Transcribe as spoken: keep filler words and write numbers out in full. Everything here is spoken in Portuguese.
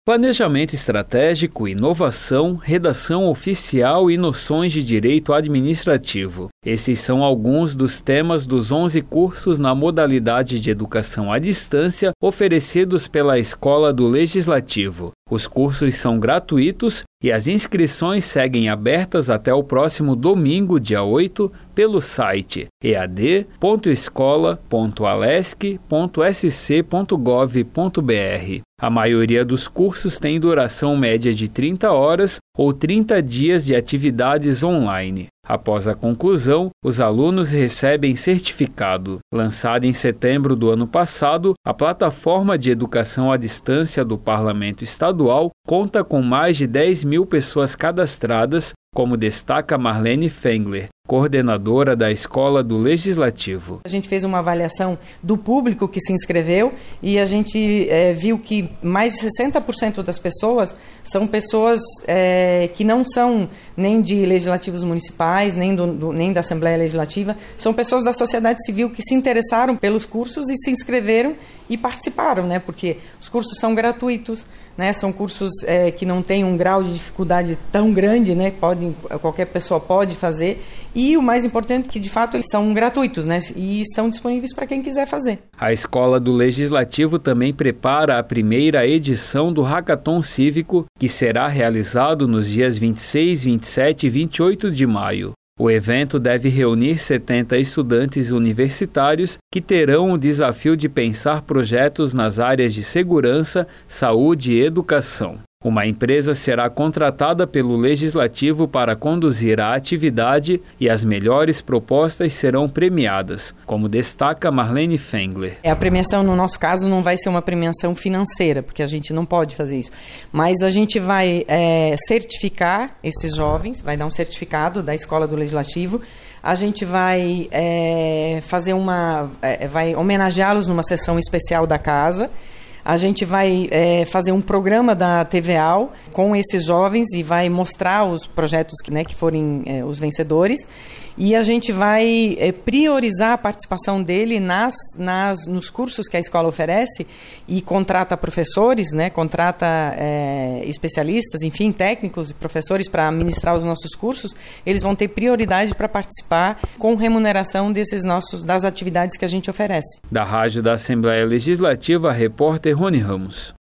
Planejamento estratégico, inovação, redação oficial e noções de direito administrativo. Esses são alguns dos temas dos onze cursos na modalidade de educação à distância oferecidos pela Escola do Legislativo. Os cursos são gratuitos e as inscrições seguem abertas até o próximo domingo, dia oito, pelo site e a d ponto escola ponto alesc ponto s c ponto gov ponto b r. A maioria dos cursos tem duração média de trinta horas ou trinta dias de atividades online. Após a conclusão, os alunos recebem certificado. Lançada em setembro do ano passado, a plataforma de educação à distância do Parlamento Estadual conta com mais de dez mil pessoas cadastradas, como destaca Marlene Fengler, coordenadora da Escola do Legislativo. A gente fez uma avaliação do público que se inscreveu e a gente é, viu que mais de sessenta por cento das pessoas são pessoas é, que não são nem de legislativos municipais, nem, do, do, nem da Assembleia Legislativa, são pessoas da sociedade civil que se interessaram pelos cursos e se inscreveram e participaram, né? Porque os cursos são gratuitos, né? São cursos é, que não têm um grau de dificuldade tão grande, né? Pode, qualquer pessoa pode fazer. E o mais importante é que, de fato, eles são gratuitos, né? E estão disponíveis para quem quiser fazer. A Escola do Legislativo também prepara a primeira edição do Hackathon Cívico, que será realizado nos dias vinte e seis, vinte e sete e vinte e oito de maio. O evento deve reunir setenta estudantes universitários que terão o desafio de pensar projetos nas áreas de segurança, saúde e educação. Uma empresa será contratada pelo Legislativo para conduzir a atividade e as melhores propostas serão premiadas, como destaca Marlene Fengler. A premiação, no nosso caso, não vai ser uma premiação financeira, porque a gente não pode fazer isso. Mas a gente vai é, certificar esses jovens, vai dar um certificado da Escola do Legislativo. A gente vai é, fazer uma, é, vai homenageá-los numa sessão especial da casa. A gente vai é, fazer um programa da T V A L com esses jovens e vai mostrar os projetos que, né, que forem é, os vencedores. E a gente vai é, priorizar a participação dele nas, nas, nos cursos que a escola oferece e contrata professores, né, contrata é, especialistas, enfim, técnicos e professores para ministrar os nossos cursos. Eles vão ter prioridade para participar com remuneração desses nossos, das atividades que a gente oferece. Da Rádio da Assembleia Legislativa, a repórter Rony Ramos.